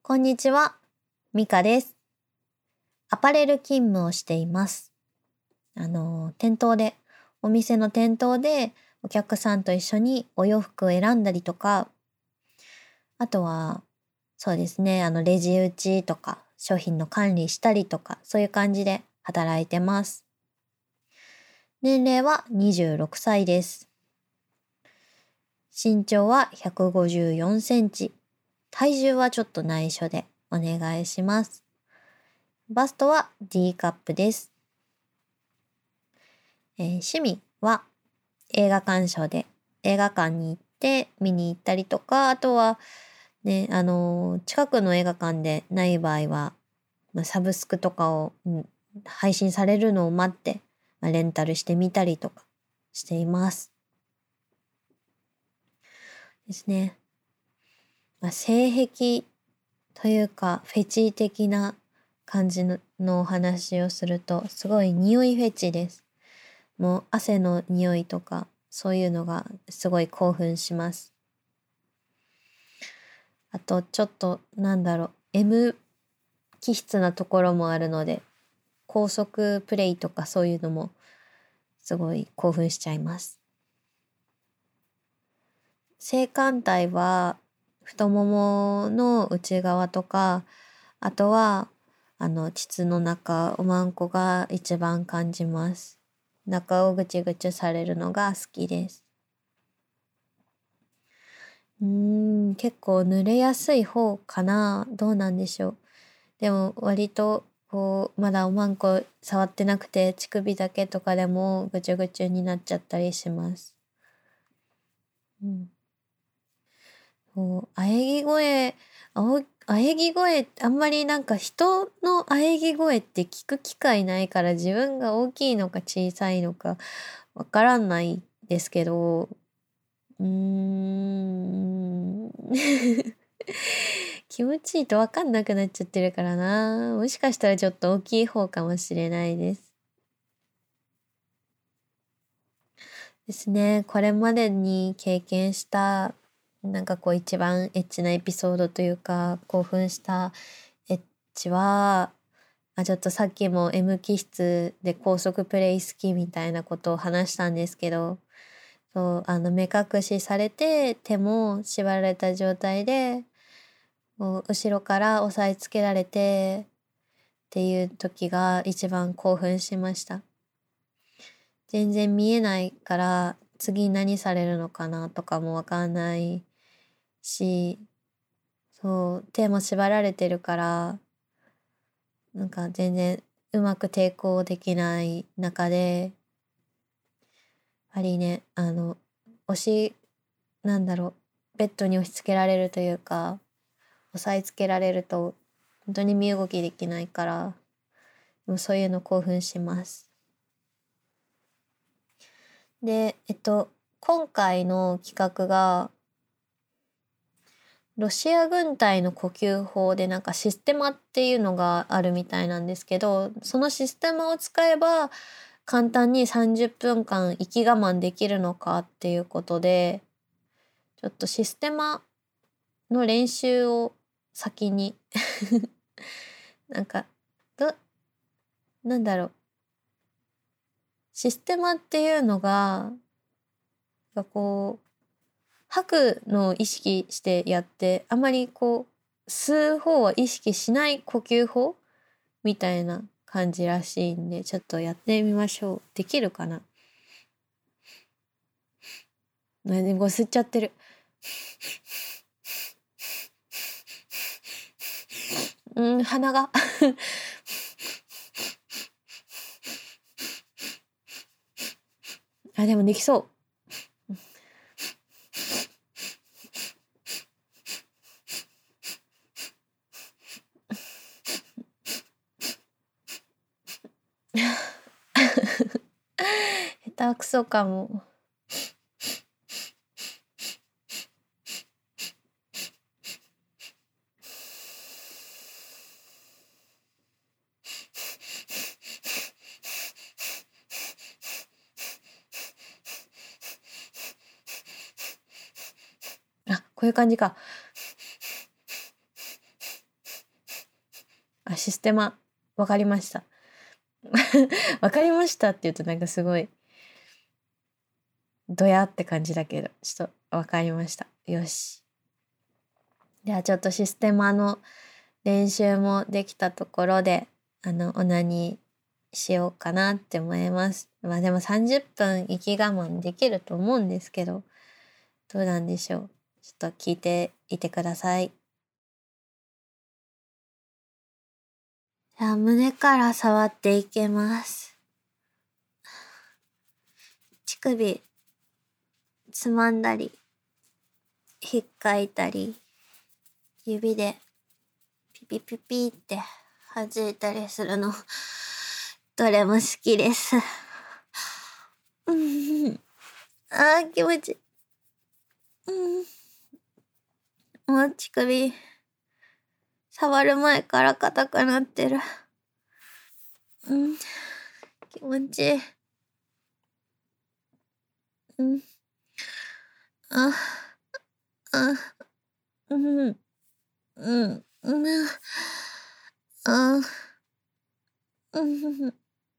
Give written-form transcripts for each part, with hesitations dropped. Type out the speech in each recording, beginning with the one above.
こんにちは、ミカです。アパレル勤務をしています。お店の店頭でお客さんと一緒にお洋服を選んだりとか、あとは、そうですね、レジ打ちとか、商品の管理したりとか、そういう感じで働いてます。年齢は26歳です。身長は154センチ。体重はちょっと内緒でお願いします。バストは D カップです。趣味は映画鑑賞で映画館に行って見に行ったりとか、あとはね、近くの映画館でない場合は、サブスクとかを、配信されるのを待って、レンタルしてみたりとかしています。ですね。性癖というか、フェチ的な感じのお話をすると、すごい匂いフェチです。もう汗の匂いとか、そういうのがすごい興奮します。あと、ちょっと、M 気質なところもあるので、高速プレイとかそういうのもすごい興奮しちゃいます。性感帯は太ももの内側とか、あとは膣の中、おまんこが一番感じます。中をぐちぐちされるのが好きです。結構濡れやすい方かな。どうなんでしょう。でも割とまだおまんこ触ってなくて乳首だけとかでもぐちゅぐちゅになっちゃったりします。うん。喘ぎ声ってあんまり人の喘ぎ声って聞く機会ないから自分が大きいのか小さいのかわからないですけど、うーん。気持ちいいとわかんなくなっちゃってるからな。もしかしたらちょっと大きい方かもしれないです。ですね。これまでに経験した、一番エッチなエピソードというか、興奮したエッチは、ちょっとさっきも M 気質で高速プレイ好きみたいなことを話したんですけど、そう、目隠しされて、手も縛られた状態で、後ろから押さえつけられてっていう時が一番興奮しました。全然見えないから次何されるのかなとかもわかんないし、そう、手も縛られてるから、全然うまく抵抗できない中で、やはりね、押し、なんだろベッドに押し付けられるというか、押さえつけられると本当に身動きできないから、もうそういうの興奮します。で、今回の企画が、ロシア軍隊の呼吸法でシステマっていうのがあるみたいなんですけど、そのシステマを使えば簡単に30分間息我慢できるのかっていうことで、ちょっとシステマの練習を先になんか、ど、なんだろう。システマっていうのが、吐くのを意識してやって、あまり吸う方は意識しない呼吸法みたいな感じらしいんで、ちょっとやってみましょう。できるかな？でも吸っちゃってる。鼻がでもできそう。下手くそかも。こういう感じか。 システマ、わかりました。わかりましたって言うとなんかすごい、ドヤって感じだけど、ちょっとわかりました。よし。ではちょっとシステマの練習もできたところで、オナニーしようかなって思います。まあでも30分息我慢できると思うんですけど、どうなんでしょう。ちょっと聞いていてください。じゃあ胸から触っていきます。乳首、つまんだり、ひっかいたり、指でピピピピって弾いたりするの、どれも好きです。気持ちいい。もう乳首、触る前から硬くなってる。気持ちいい。あ、あ、うん、うん、あ、うん、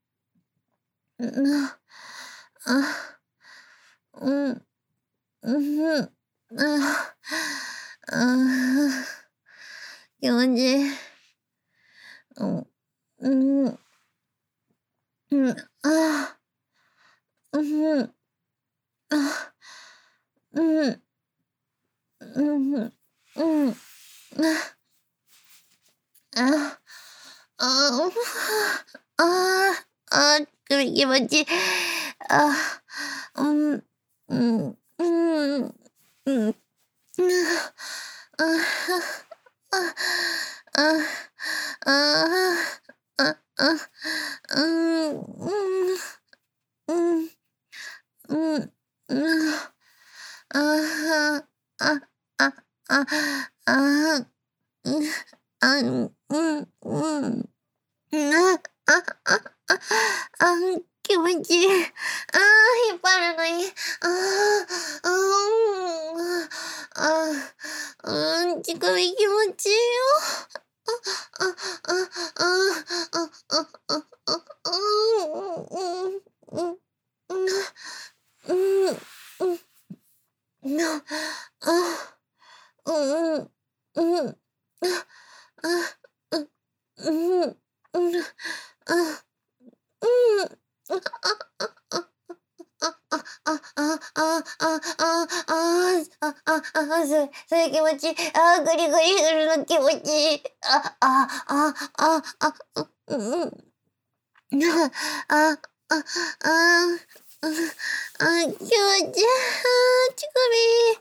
あ、うん、気持ちいい。気持ちいい。気持ちいい。引っ張るのいい。乳首気持ちいいよ。それ気持ちいい。グリグリするの気持ちいい。気持ちいい。乳首。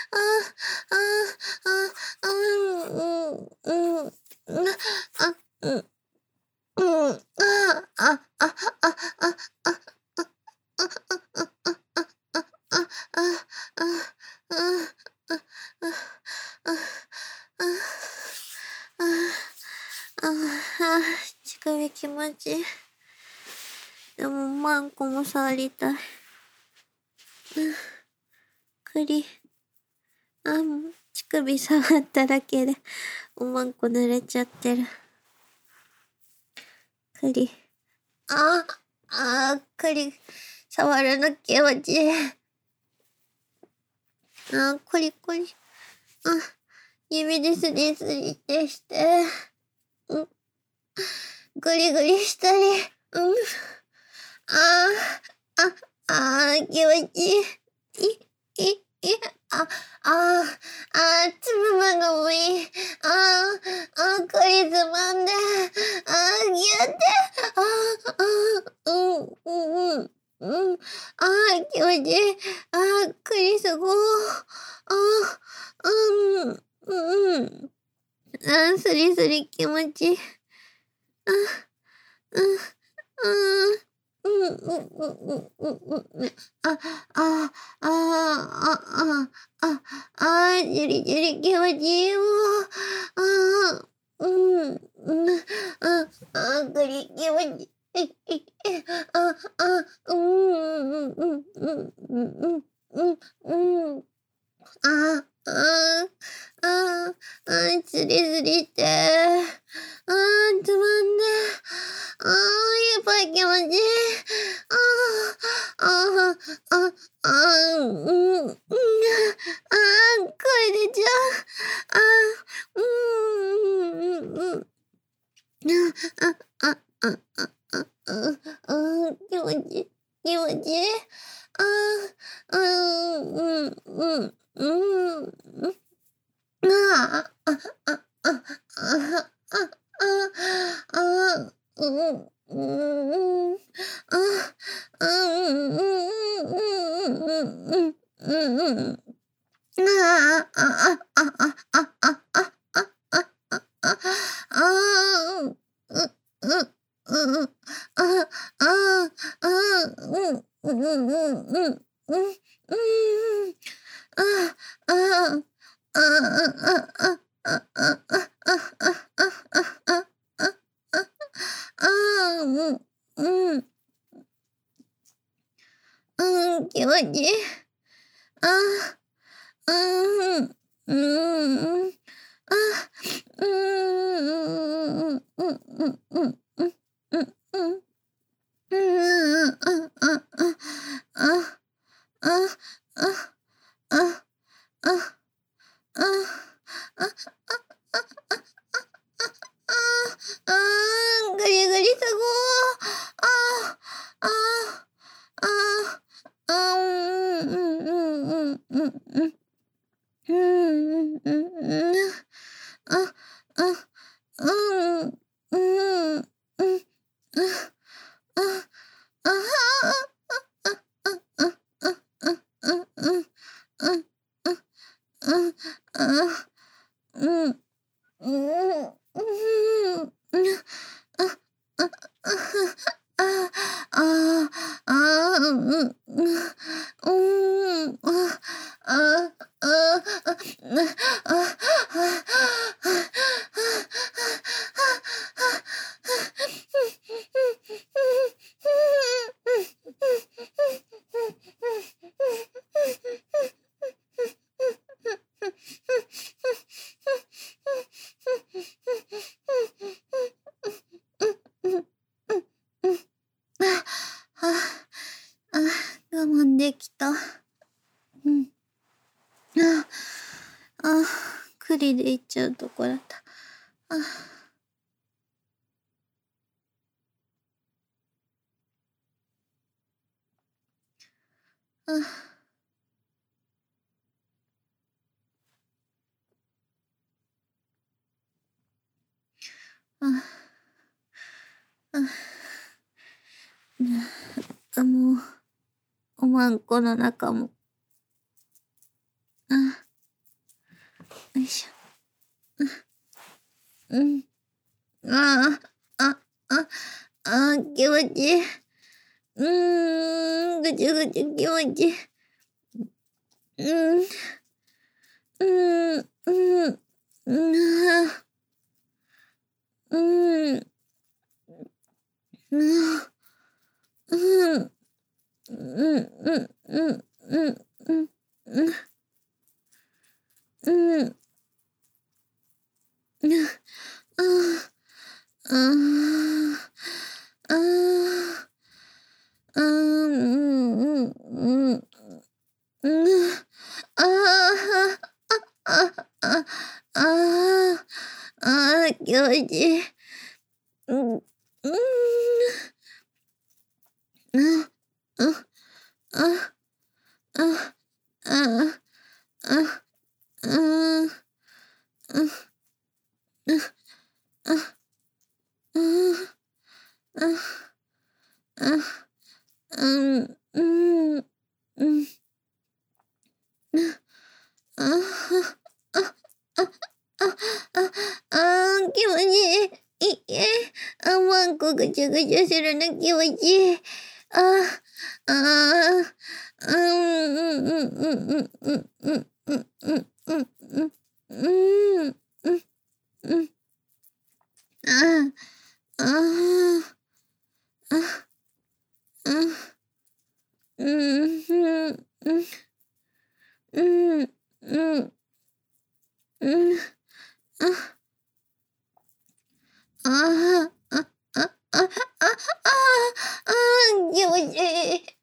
乳首気持ちいい。でもマンコも触りたい。栗。乳首触っただけでおまんこ濡れちゃってる。栗。栗。触るの気持ちいい。コリコリ。指でスリスリってして。グリグリしたり。気持ちいい。つぶむのもいい。クリつまんで。ぎゅって。気持ちいい。クリすごー。スリスリ気持ちいい。じりじり気持ちいいよ。グリ気持ちいい。つりつりって。つ気持ちいい。ぐりぐりすご我慢できた。栗でいっちゃうとこだった。もう、おまんこの中も。よいしょ。気持ちいい。ぐちゅぐちゅ気持ちいい。気持ちいい。気持ちいい。まんこぐちゃぐちゃするの気持ちいい。気持ちいい。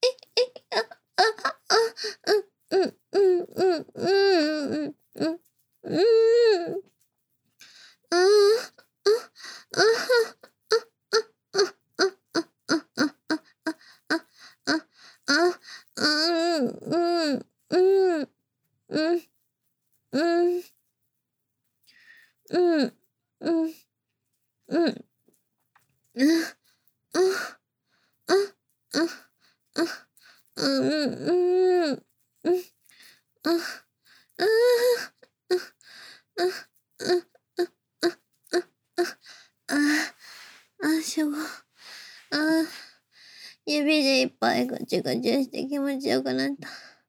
指でいっぱいガチガチして気持ちよくなった。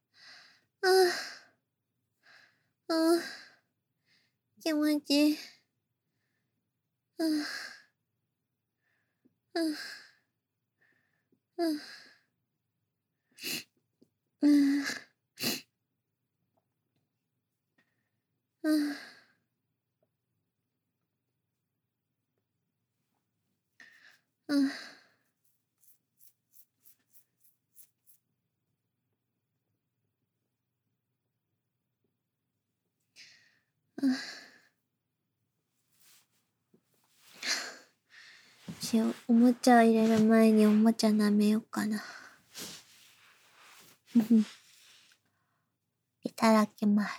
気持ちいい。おもちゃ入れる前におもちゃ舐めようかな。いただきます。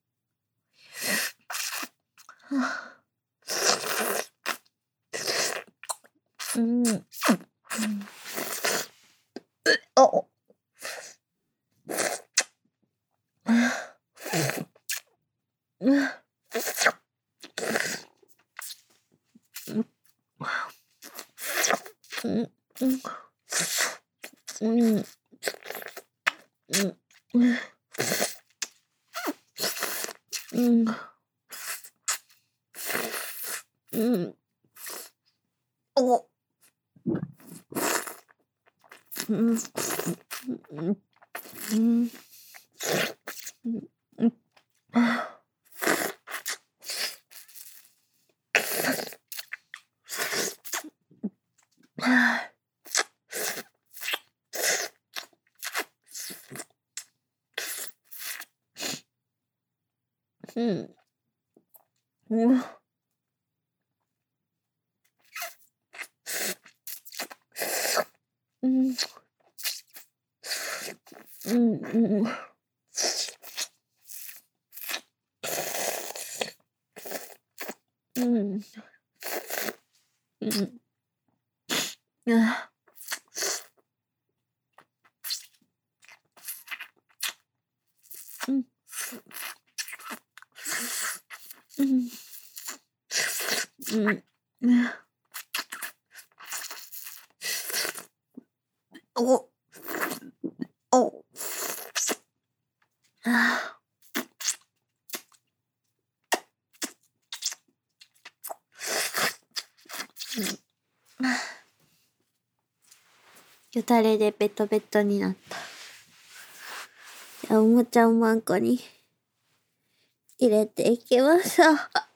よだれでベトベトになった。じゃあおもちゃをマンコに入れていきます。す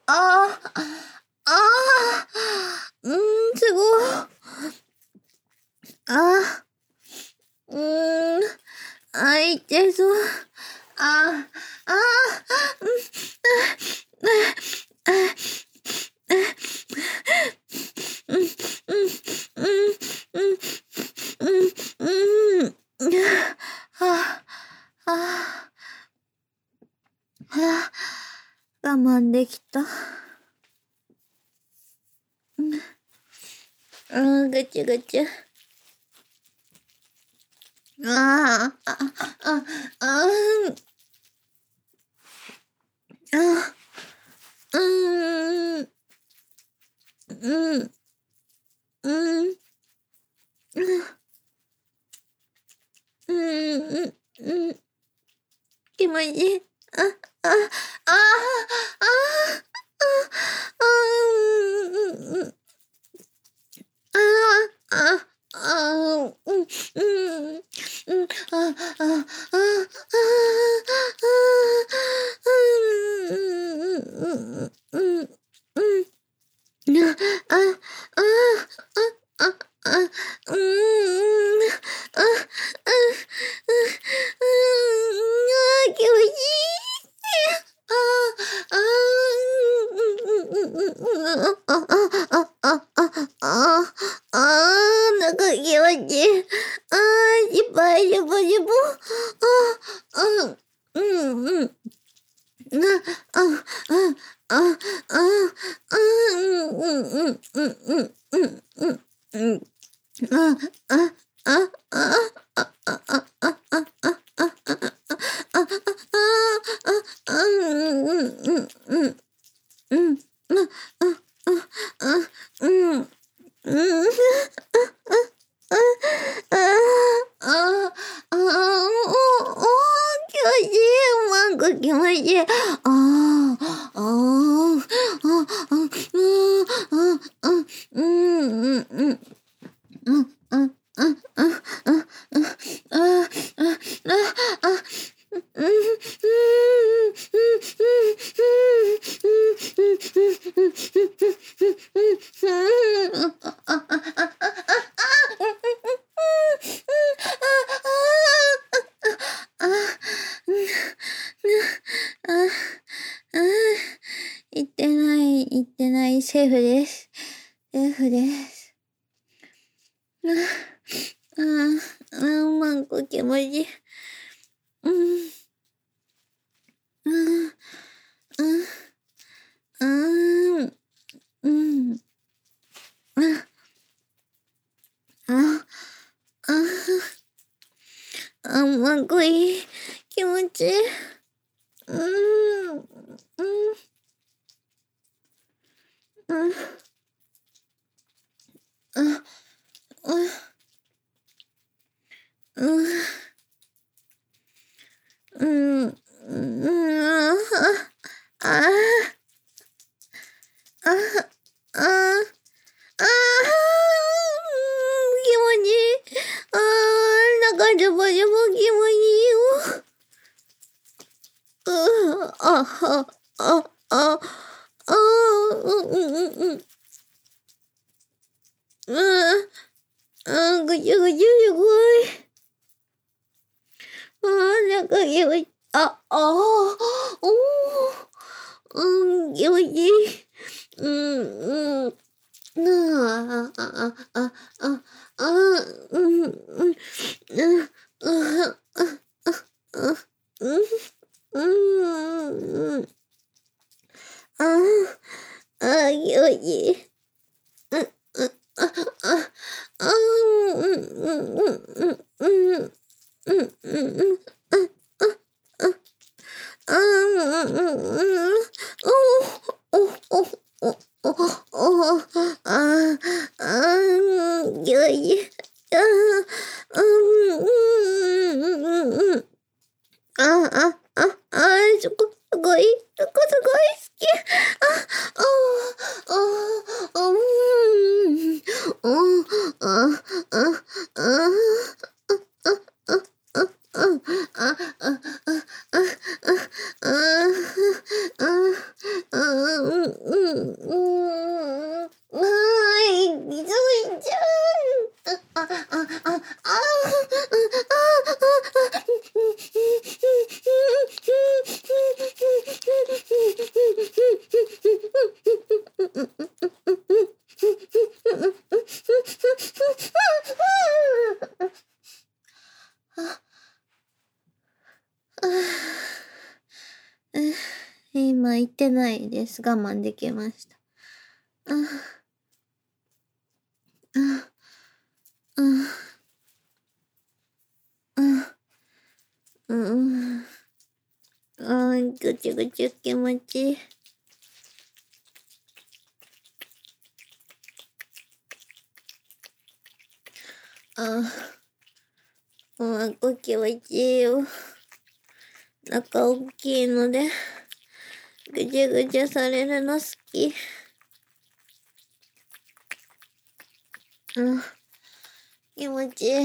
ごい。いってそう。我慢できた。ぐちゅぐちゅ。気持ちいい。気持ちいい。 なんか気持ちいい。しばしばしば。気持ちいい。言ってない、セーフです。セーフです。マンコ気持ちいい。マンコいい。気持ちいい。なんかジャバジャバ気持ちいいよ。ぐちゅぐちゅすごい。なんか気持ち、気持ちいい。気持ちいい。そこすごい、そこすごい好き。今言ってないです。我慢できました。ぐちゅぐちゅ気持ちいい。気持ちいいよ。中大きいので、ぐちゅぐちゅされるの好き。気持ちいい。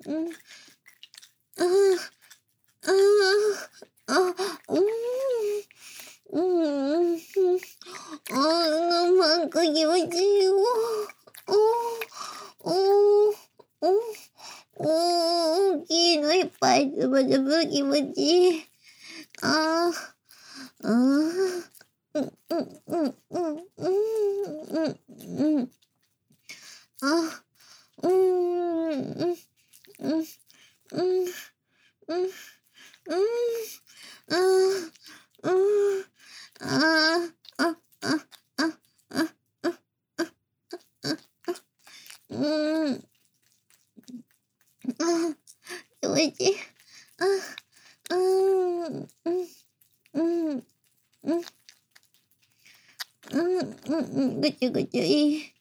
なんか気持ちいいよ。大きいのいっぱいつぶつぶ気持ちいい。気持ちいい。ぐちゅぐちゅいい。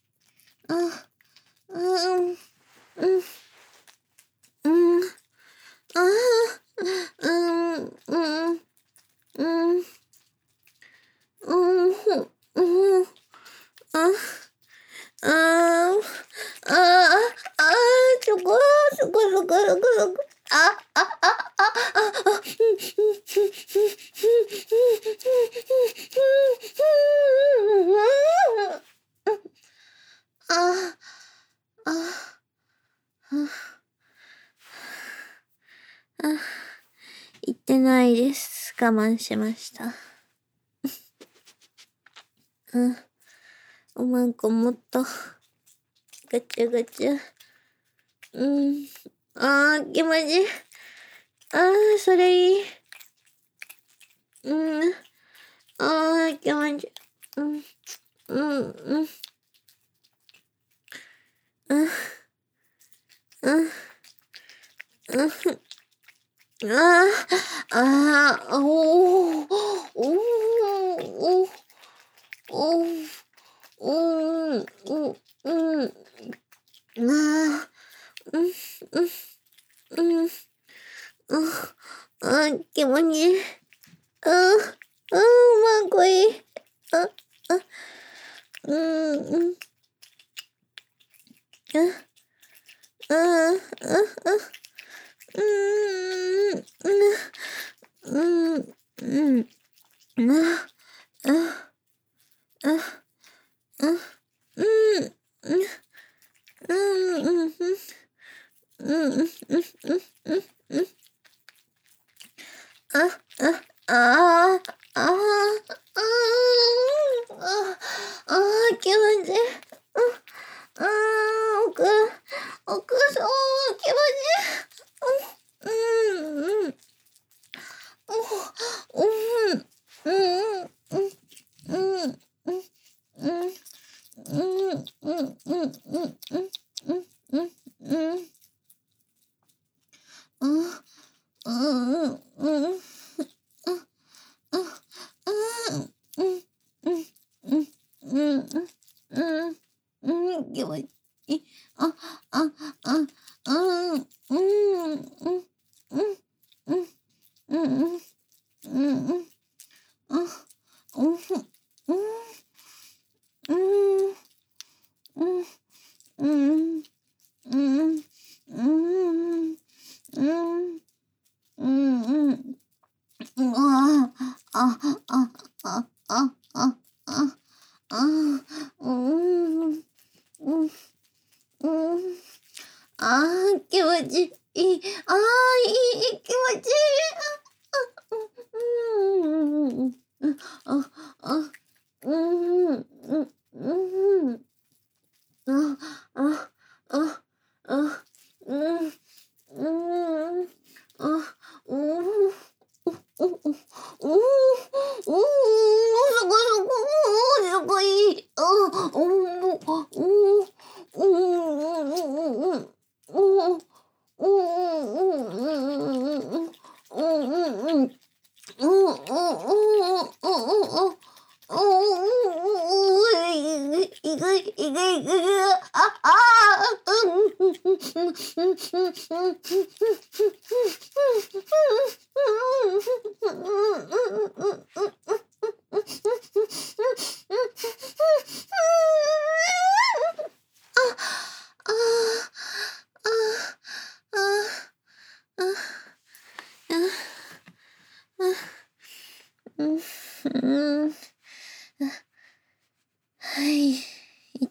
そこ、そこ、そこ、そこ、そこ。言ってないです。我慢しました。おまんこもっと、ぐちゅぐちゅ。気持ちいい。それいい。気持ちいい。気持ちいい。まんこいい。気持ちいい。そう、気持ちいい。気持ちいい。気持ちいい。いい、気持ちい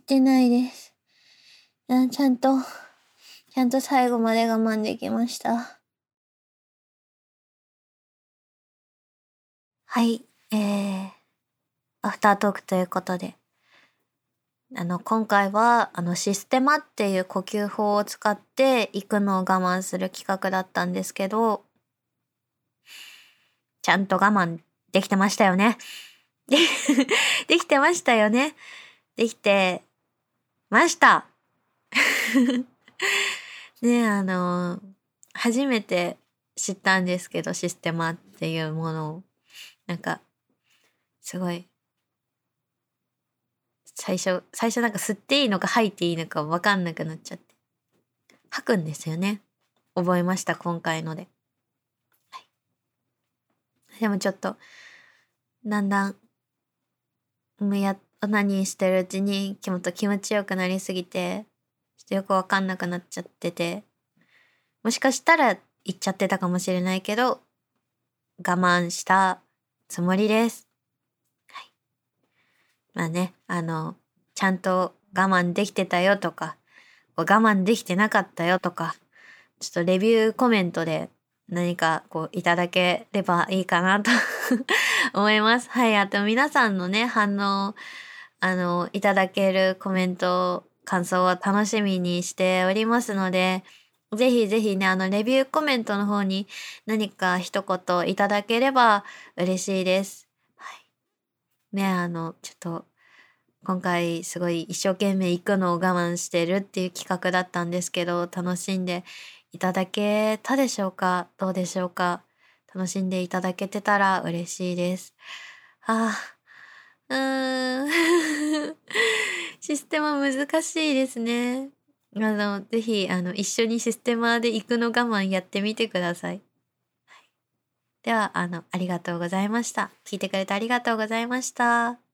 てないです。ちゃんと最後まで我慢できました。はい、アフタートークということで。今回は、システマっていう呼吸法を使って行くのを我慢する企画だったんですけど、ちゃんと我慢できてましたよね。でできてましたよね。できてました。ね、初めて知ったんですけど、システマっていうものを。なんか、すごい、最初なんか吸っていいのか吐いていいのかわかんなくなっちゃって。吐くんですよね。覚えました、今回ので。はい。でもちょっと、だんだん、オナニーしてるうちに、もっと気持ちよくなりすぎて、ちょっとよくわかんなくなっちゃってて、もしかしたら言っちゃってたかもしれないけど、我慢したつもりです。はい。まあね、ちゃんと我慢できてたよとか、我慢できてなかったよとか、ちょっとレビューコメントで何かいただければいいかなと思います。はい。あと皆さんのね、反応、いただけるコメント、感想を楽しみにしておりますので、ぜひぜひね、レビューコメントの方に何か一言いただければ嬉しいです。はい。ね、ちょっと、今回すごい一生懸命行くのを我慢してるっていう企画だったんですけど、楽しんでいただけたでしょうか？どうでしょうか？楽しんでいただけてたら嬉しいです。ああ、システマ難しいですね。ぜひ、一緒にシステマで行くの我慢やってみてください。はい。では、ありがとうございました。聞いてくれてありがとうございました。